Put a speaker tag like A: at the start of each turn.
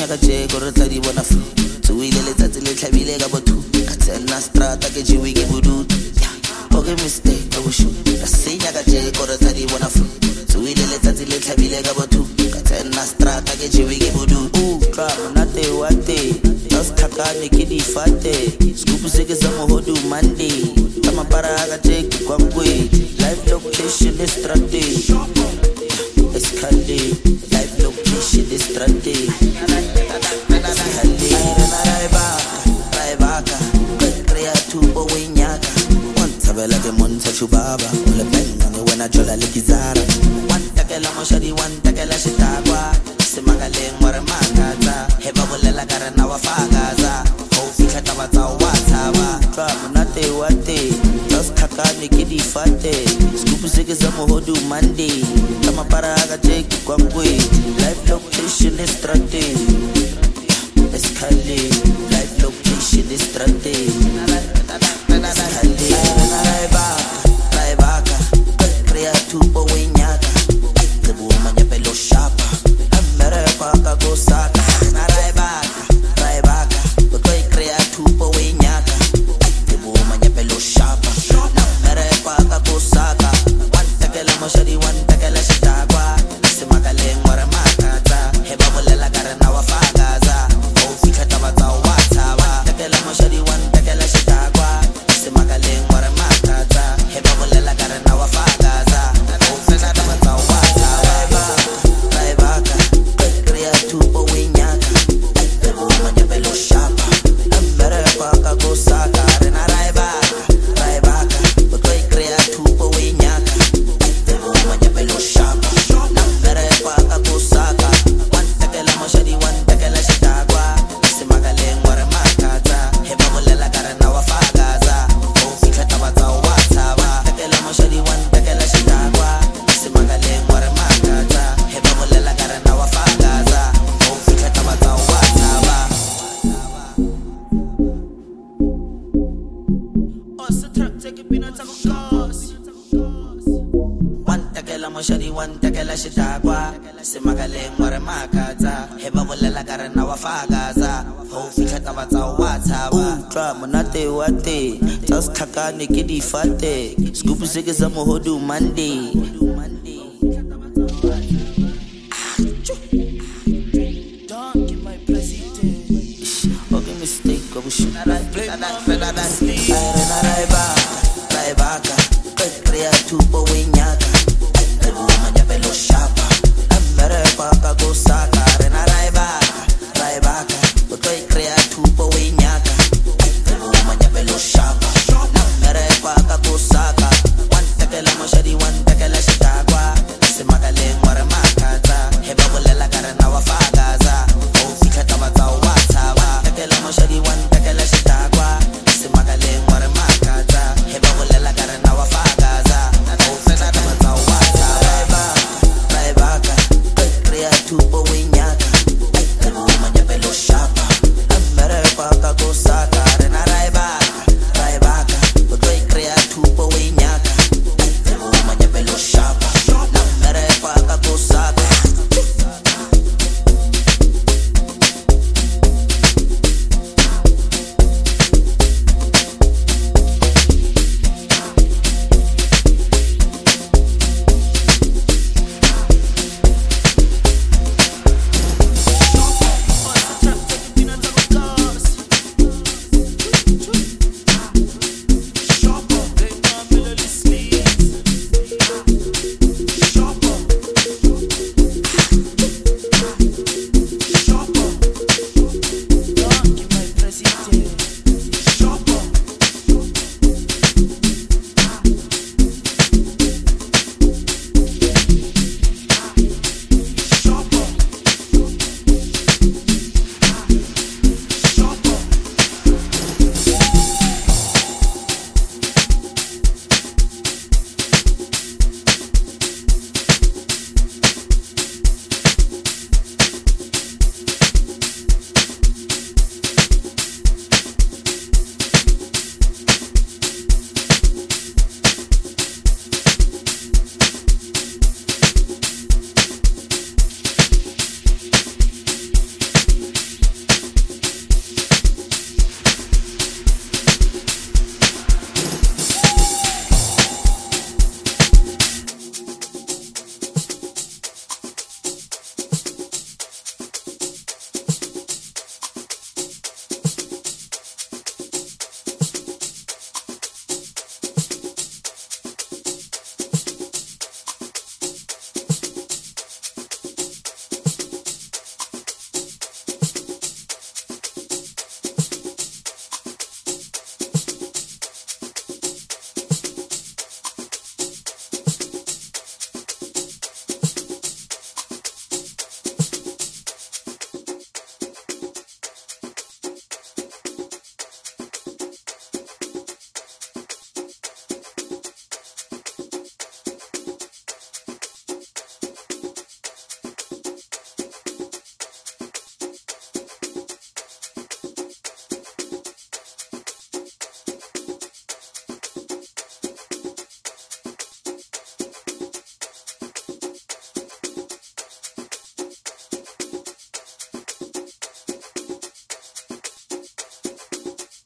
A: ka jeko re tla di bona flu tsuile letsatsi le tlhabile ka botho ka tsena strata ke jiwe ke bodutu okay mistake ka bushu ka senya ka jeko re tla di bona flu tsuile letsatsi le tlhabile ka botho ka tsena strata ke jiwe ke bodutu tla monate wa te just thakane ke di fate scoop se ke sa mohodu Monday ka mapara ka jeko kwa kwedi live location is strategy Escalade, live location is strategy. Raibaka, crea tu owinyaka. Once abela ke monta chubaba, ule benga ni wena jola likizara. Wanta ke la moshadi, wanta ke la shitagwa. Simagale ngware makaza, heba bolela kare na wafagaza. Fika tabatsa wataba, twa monate wate. Just kakane ke di fate. Scoop se ke sa mohodu Monday. Kama para ka jeki kwa kwedi. Live location is strategy. Escalade. Live location is strategy. Escalade. Raibaka. Crea tu owinyaka. Tebu manya pelo shapa. Amere paka go saka. Raibaka. Koi crea tu owinyaka. Tebu manya pelo shapa. Amere paka go saka. Wantakela moshadi wantakela shitagwa. Simagale ngwara makata. Heba bolela kare na wafagaza. Ofika tabatsa wataba. Wantakela moshadi wantakela shitagwa. Simagale ngwara makata. Heba bolela kare na wafagaza. Ofika tabatsa wataba. Raibaka. Crea tu owinyaka. Tebu manya pelo shapa. Amere paka go saka. Rena Raibaka. Koi crea tu owinyaka. Tebu manya pelo shapa. Namere paka go saka. Wantakela moshadi wantakela shitagwa. Simagale ngware makata. Heba bolela kare na wafagaza. Ofika tabatsa wataba. Wantakela moshadi wantakela shitagwa. Simagale ngware makata. Heba bolela kare na wafagaza. Ofika tabatsa wataba. Wantakela moshadi wantakela shitagwa. Simagale ngware makata. Heba bolela kare na wafagaza. Ofika tabatsa wataba. Twa monate wate. Just kakane ke di fate. Scoop se ke sa mohodu Monday. Don't give my president. Okay mistake ka bushu. Raibaka. Crea tu owinyaka.